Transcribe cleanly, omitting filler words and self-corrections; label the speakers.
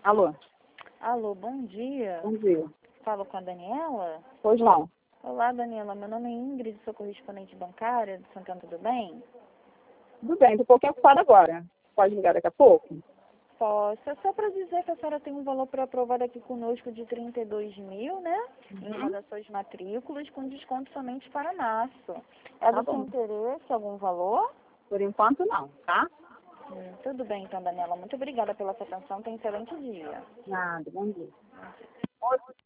Speaker 1: Alô?
Speaker 2: Alô, bom dia.
Speaker 1: Bom dia.
Speaker 2: Falo com a Daniela?
Speaker 1: Pois não.
Speaker 2: Olá, Daniela. Meu nome é Ingrid, sou correspondente bancária de Santana, tudo bem?
Speaker 1: Tudo bem, estou um pouquinho ocupada agora. Pode ligar daqui a pouco?
Speaker 2: Posso. É só para dizer que a senhora tem um valor para aprovar aqui conosco de 32 mil, né? Em uma das suas matrículas, com desconto somente para março. É
Speaker 1: Tá
Speaker 2: do seu
Speaker 1: bom.
Speaker 2: interesse algum valor?
Speaker 1: Por enquanto não, tá?
Speaker 2: Tudo bem, então, Daniela. Muito obrigada pela sua atenção. Tenha um excelente dia.
Speaker 1: Nada, bom dia.